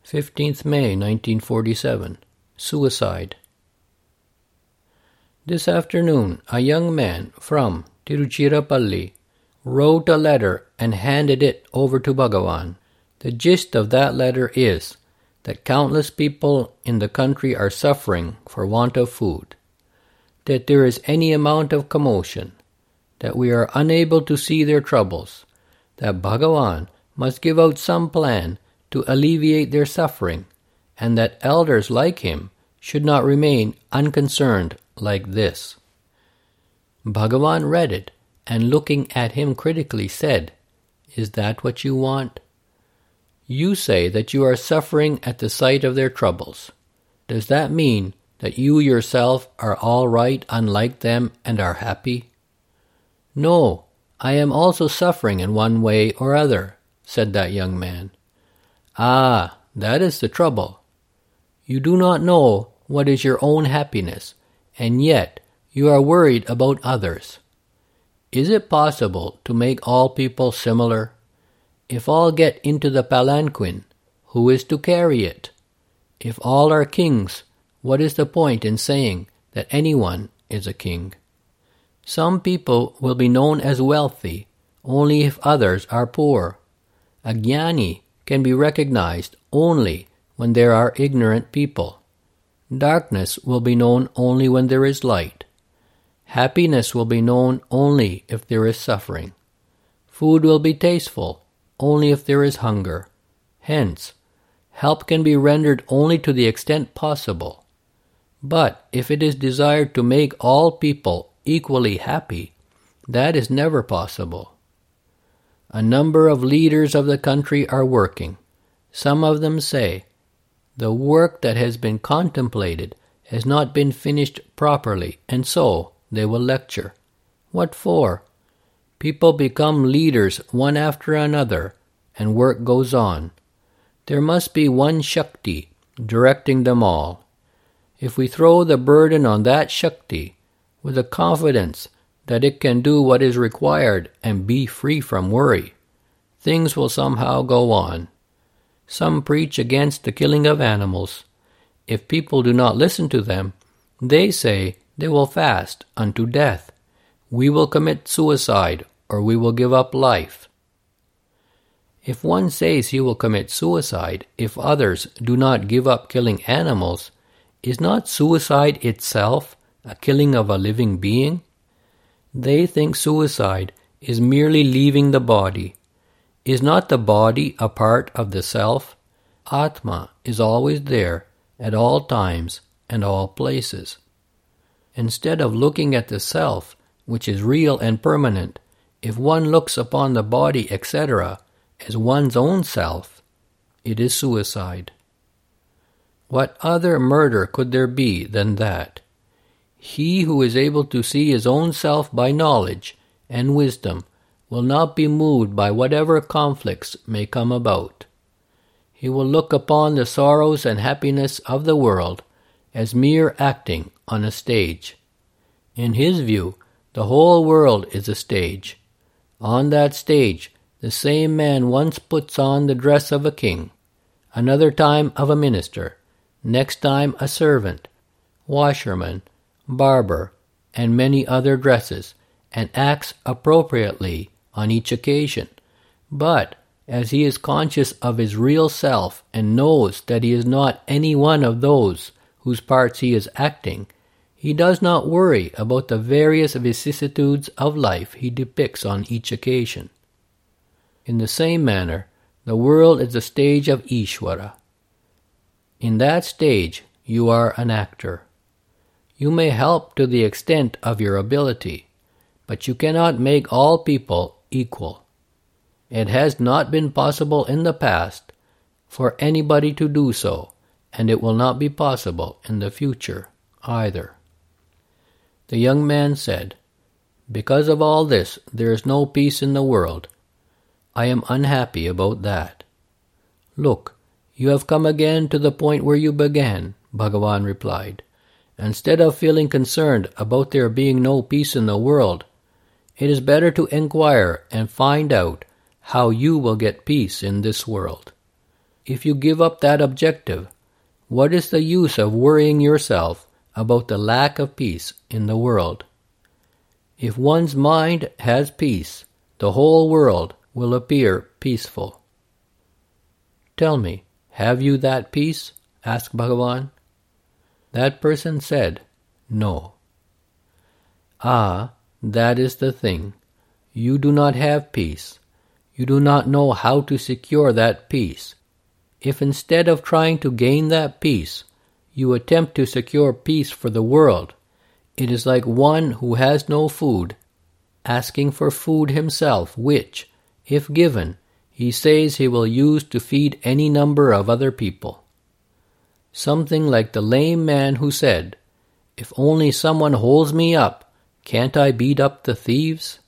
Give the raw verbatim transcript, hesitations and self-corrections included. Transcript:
fifteenth of May nineteen forty-seven. Suicide. This afternoon, a young man from Tiruchirappalli wrote a letter and handed it over to Bhagavan. The gist of that letter is that countless people in the country are suffering for want of food, that there is any amount of commotion, that we are unable to see their troubles, that Bhagavan must give out some plan to alleviate their suffering, and that elders like him should not remain unconcerned like this. Bhagavan read it, and looking at him critically said, "Is that what you want? You say that you are suffering at the sight of their troubles. Does that mean that you yourself are all right unlike them and are happy?" "No, I am also suffering in one way or other," said that young man. "Ah, that is the trouble. You do not know what is your own happiness, and yet you are worried about others. Is it possible to make all people similar? If all get into the palanquin, who is to carry it? If all are kings, what is the point in saying that anyone is a king? Some people will be known as wealthy only if others are poor. A jnani can be recognized only when there are ignorant people. Darkness will be known only when there is light. Happiness will be known only if there is suffering. Food will be tasteful only if there is hunger. Hence, help can be rendered only to the extent possible. But if it is desired to make all people equally happy, that is never possible. A number of leaders of the country are working. Some of them say, the work that has been contemplated has not been finished properly, and so they will lecture. What for? People become leaders one after another, and work goes on. There must be one Shakti directing them all. If we throw the burden on that Shakti with the confidence that it can do what is required and be free from worry, things will somehow go on. Some preach against the killing of animals. If people do not listen to them, they say they will fast unto death. We will commit suicide, or we will give up life. If one says he will commit suicide if others do not give up killing animals, is not suicide itself a killing of a living being? They think suicide is merely leaving the body. Is not the body a part of the self? Atma is always there, at all times and all places. Instead of looking at the self, which is real and permanent, if one looks upon the body, et cetera, as one's own self, it is suicide. What other murder could there be than that? He who is able to see his own self by knowledge and wisdom will not be moved by whatever conflicts may come about. He will look upon the sorrows and happiness of the world as mere acting on a stage. In his view, the whole world is a stage. On that stage, the same man once puts on the dress of a king, another time of a minister, next time a servant, washerman, barber, and many other dresses, and acts appropriately on each occasion. But as he is conscious of his real self and knows that he is not any one of those whose parts he is acting, he does not worry about the various vicissitudes of life he depicts on each occasion. In the same manner, the world is the stage of Ishvara. In that stage, you are an actor. You may help to the extent of your ability, but you cannot make all people equal. It has not been possible in the past for anybody to do so, and it will not be possible in the future either. The young man said, "Because of all this, there is no peace in the world. I am unhappy about that." "Look, you have come again to the point where you began," Bhagavan replied. "Instead of feeling concerned about there being no peace in the world, it is better to inquire and find out how you will get peace in this world. if you give up that objective, what is the use of worrying yourself about the lack of peace in the world? If one's mind has peace, the whole world will appear peaceful. Tell me, have you that peace? Asked Bhagavan. That person said, no. Ah, that is the thing. You do not have peace. You do not know how to secure that peace. If instead of trying to gain that peace, you attempt to secure peace for the world, it is like one who has no food, asking for food himself, which, if given, he says he will use to feed any number of other people. Something like the lame man who said, "If only someone holds me up, can't I beat up the thieves?"